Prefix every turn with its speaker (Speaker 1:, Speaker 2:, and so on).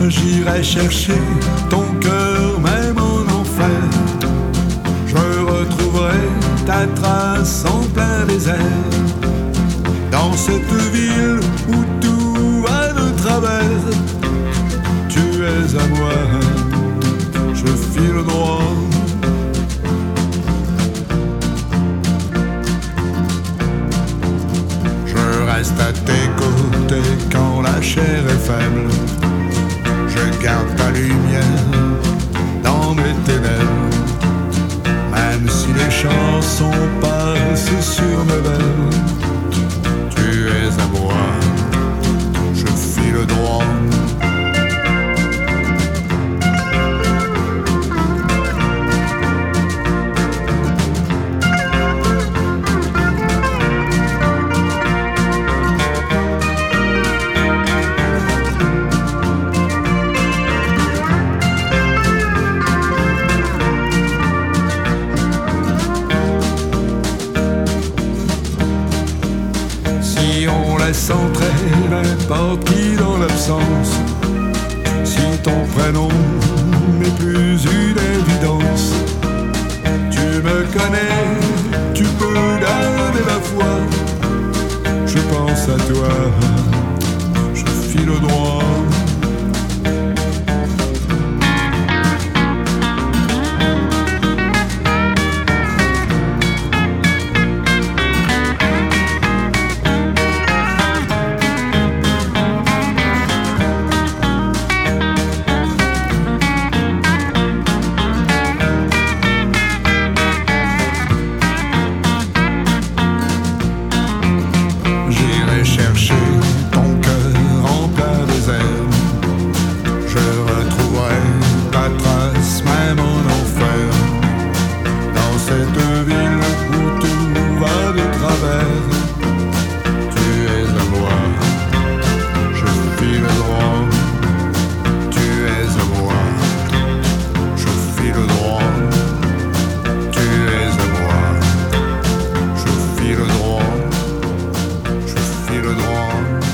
Speaker 1: J'irai chercher ton cœur même en enfer. Je retrouverai ta trace en plein désert. Dans cette ville où tout va de travers, tu es à moi, je file droit. Je reste à tes côtés quand la chair est faible. Je garde ta lumière dans mes ténèbres. Même si les chansons passent sur mes lèvres, tu es à moi, je file droit. Laisse entrer n'importe qui dans l'absence. Si ton prénom n'est plus une évidence, tu me connais, tu peux garder la foi. Je pense à toi, je file droit. Chercher ton cœur en plein désert. Je retrouverai ta trace même en enfer. Dans cette ville où tout va de travers, tu es à moi, je file droit. Tu es à moi, je file droit. Tu es à moi, je file droit. Le droit.